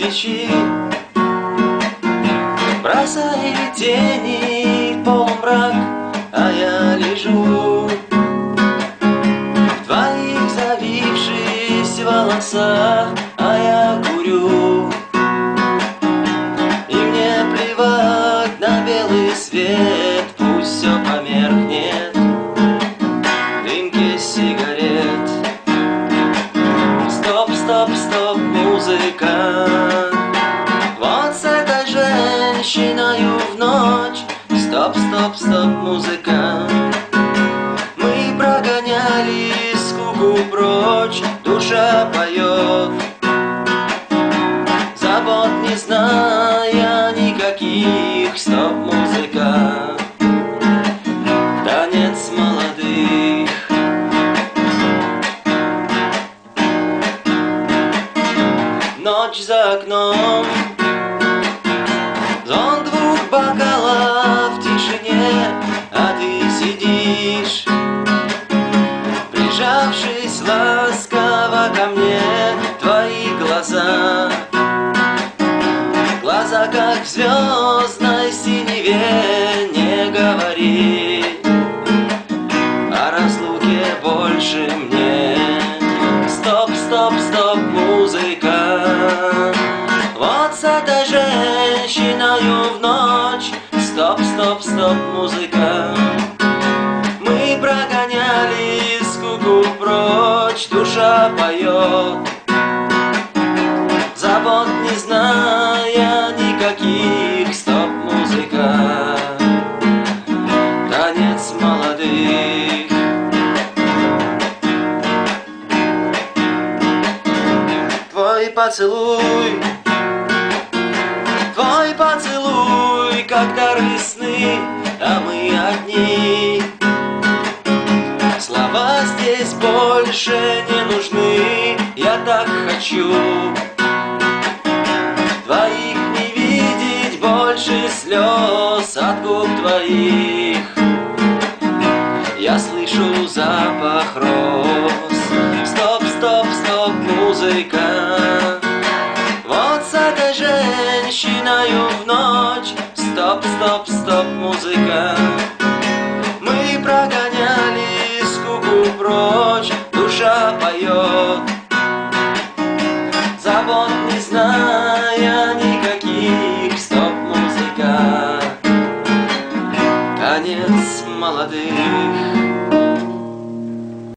свечи бросает тени в полумрак, а я лежу в твоих завившихся волосах, а я курю. И мне плевать на белый свет, пусть все померкнет в дымке сигарет. Стоп, стоп, стоп, музыка, вот с этой женщиною в ночь. Стоп, стоп, стоп, музыка, мы прогоняли скуку прочь. Душа поет, забот не зная никаких. Стоп, музыка, танец молодых. Ночь за окном, звон двух бокалов в тишине, а ты сидишь, прижавшись ласково ко мне. Твои глаза, глаза как в звездной синеве. Не говори о разлуке больше мне. Стоп, стоп, стоп, музыка, вот с этой женщиною в ночь. Стоп, стоп, стоп, музыка, мы прогоняли скуку прочь. Душа поет, забот не зная никаких. Стоп, музыка, танец молодых. Твой поцелуй, твой поцелуй, как дары сны, а мы одни. Слова здесь больше не нужны. Я так хочу твоих не видеть больше слез от губ твоих. Я слышу запах роз. Стоп, стоп, стоп, музыка, вот с этой женщиною в ночь. Стоп, стоп, стоп, музыка, мы прогоняли скуку прочь.